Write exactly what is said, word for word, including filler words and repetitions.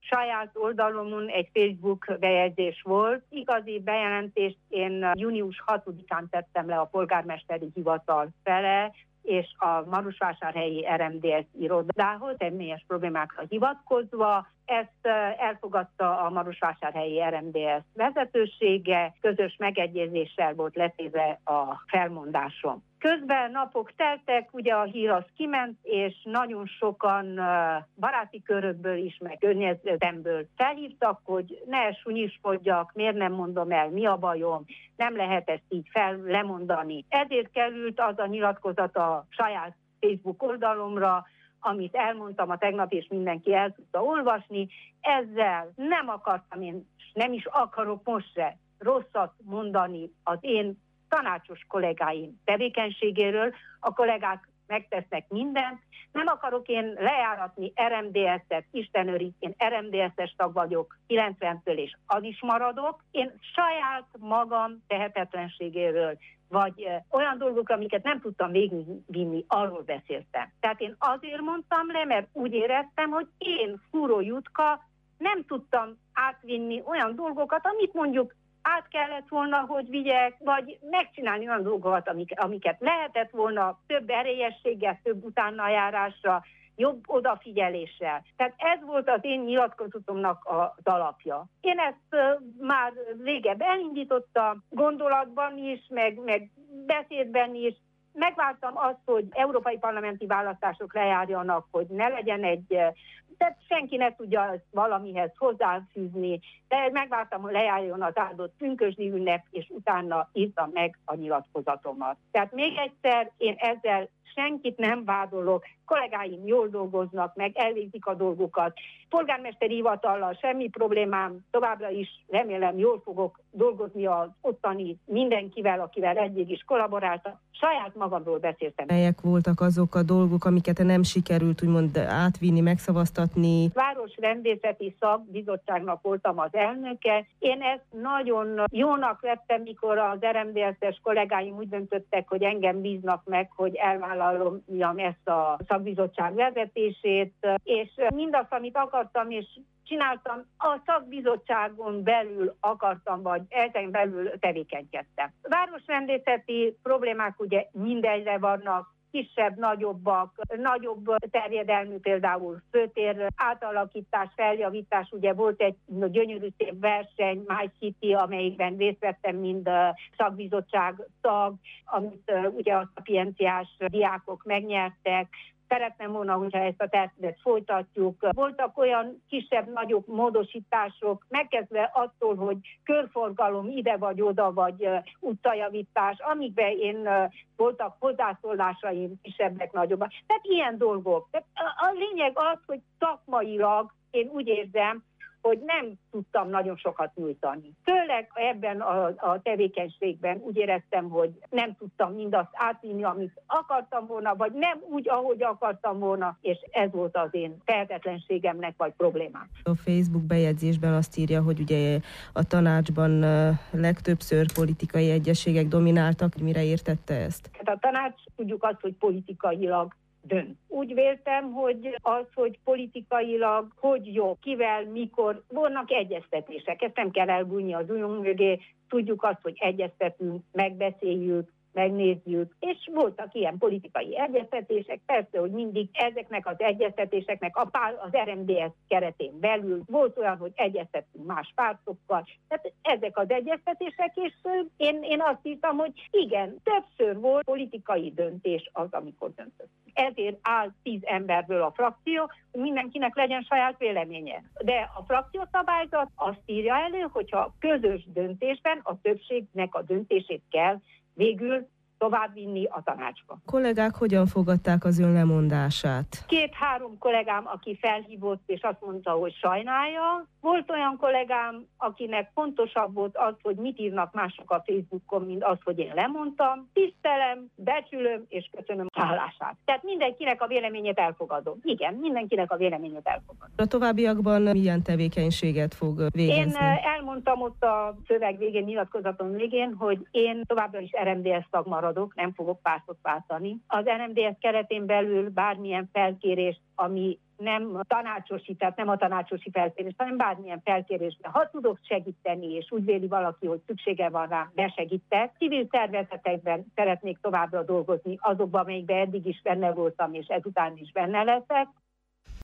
saját oldalomon egy Facebook bejegyzés volt. Igazi bejelentést én június hatodikán tettem le a polgármesteri hivatal fele, és a marosvásárhelyi er em dé es irodához, személyes problémákra hivatkozva. Ezt elfogadta a marosvásárhelyi er em dé es vezetősége, közös megegyezéssel volt letéve a felmondásom. Közben napok teltek, ugye a hír az kiment, és nagyon sokan baráti körökből is, meg környezetemből felhívtak, hogy ne sunyiskodjak, miért nem mondom el, mi a bajom, nem lehet ezt így fel lemondani. Ezért került az a nyilatkozat a saját Facebook oldalomra, amit elmondtam a tegnap, és mindenki el tudta olvasni. Ezzel nem akartam én, nem is akarok most se rosszat mondani az én tanácsos kollégáim tevékenységéről. A kollégák megtesznek mindent. Nem akarok én lejáratni er em dé es-et, Isten őriz, én er em dé es-es tag vagyok kilencventől, és az is maradok. Én saját magam tehetetlenségéről, vagy eh, olyan dolgokra, amiket nem tudtam végigvinni, arról beszéltem. Tehát én azért mondtam le, mert úgy éreztem, hogy én, Fúró Jutka, nem tudtam átvinni olyan dolgokat, amit mondjuk át kellett volna, hogy vigyek, vagy megcsinálni olyan dolgokat, amik, amiket lehetett volna, több erélyességgel, több utánajárásra, jobb odafigyeléssel. Tehát ez volt az én nyilatkozatomnak az alapja. Én ezt uh, már régebb elindítottam, gondolatban is, meg, meg beszédben is. Megvártam azt, hogy európai parlamenti választások lejárjanak, hogy ne legyen egy, tehát senki ne tudja ezt valamihez hozzáfűzni, de megvártam, hogy lejárjon az áldott pünkösdi ünnep, és utána írtam meg a nyilatkozatomat. Tehát még egyszer, én ezzel senkit nem vádolok, kollégáim jól dolgoznak, meg elvégzik a dolgokat. Polgármesteri hivatallal semmi problémám, továbbra is remélem jól fogok dolgozni az ottani mindenkivel, akivel egyig is kollaboráltam. Saját magamról beszéltem. Melyek voltak azok a dolgok, amiket nem sikerült úgymond átvinni, megszavaztatni? Városrendészeti szakbizottságnak voltam az elnöke. Én ezt nagyon jónak vettem, mikor az er em dé es-es kollégáim úgy döntöttek, hogy engem bíznak meg, hogy elvállalom ezt a szakbizottság vezetését, és mindazt, amit akartam, és csináltam, a szakbizottságon belül akartam, vagy ezen belül tevékenykedtem. Városrendészeti problémák ugye mindegyre vannak, kisebb, nagyobbak, nagyobb terjedelmű, például főtér átalakítás, feljavítás, ugye volt egy gyönyörű szép verseny, My City, amelyikben részt vettem, mind szakbizottság tag, amit ugye a szapienciás diákok megnyertek. Szeretném volna, hogyha ezt a tervezetet folytatjuk. Voltak olyan kisebb-nagyobb módosítások, megkezdve attól, hogy körforgalom ide vagy oda, vagy utcajavítás, amikben én voltak hozzászólásaim kisebbek, nagyobbak. Tehát ilyen dolgok. Tehát a lényeg az, hogy szakmailag én úgy érzem, hogy nem tudtam nagyon sokat nyújtani. Főleg ebben a, a tevékenységben úgy éreztem, hogy nem tudtam mindazt átvinni, amit akartam volna, vagy nem úgy, ahogy akartam volna, és ez volt az én tehetetlenségemnek, vagy problémám. A Facebook bejegyzésben azt írja, hogy ugye a tanácsban legtöbbször politikai egyességek domináltak. Mire értette ezt? Hát a tanács, tudjuk azt, hogy politikailag dönt. Úgy véltem, hogy az, hogy politikailag hogy jó, kivel, mikor, vannak egyeztetések. Ezt nem kell elbújni az ujjunk mögé, tudjuk azt, hogy egyeztetünk, megbeszéljük, megnézzük, és voltak ilyen politikai egyeztetések, persze, hogy mindig ezeknek az egyeztetéseknek a pár, az er em dé es keretén belül volt olyan, hogy egyeztettünk más pártokkal, tehát ezek az egyeztetések, és én, én azt írtam, hogy igen, többször volt politikai döntés az, amikor döntött. Ezért áll tíz emberből a frakció, hogy mindenkinek legyen saját véleménye. De a frakciószabályzat azt írja elő, hogyha közös döntésben a többségnek a döntését kell végül továbbvinni a tanácsba. A kollégák hogyan fogadták az ön lemondását? Két-három kollégám, aki felhívott és azt mondta, hogy sajnálja. Volt olyan kollégám, akinek fontosabb volt az, hogy mit írnak mások a Facebookon, mint az, hogy én lemondtam. Tisztelem, becsülöm és köszönöm a hálását. Tehát mindenkinek a véleményét elfogadom. Igen, mindenkinek a véleményét elfogadom. A továbbiakban milyen tevékenységet fog végezni? Én elmondtam ott a szöveg végén, nyilatkozatom végén, hogy én továbbra is er em dé es tag maradok, nem fogok pártot váltani. Az er em dé es keretén belül bármilyen felkérést, ami nem tanácsosi, tehát nem a tanácsosi felkérés, hanem bármilyen felkérésben. Ha tudok segíteni, és úgy véli valaki, hogy szüksége van rám, besegítek. Civil szervezetekben szeretnék továbbra dolgozni, azokban, amelyikben eddig is benne voltam, és ezután is benne leszek.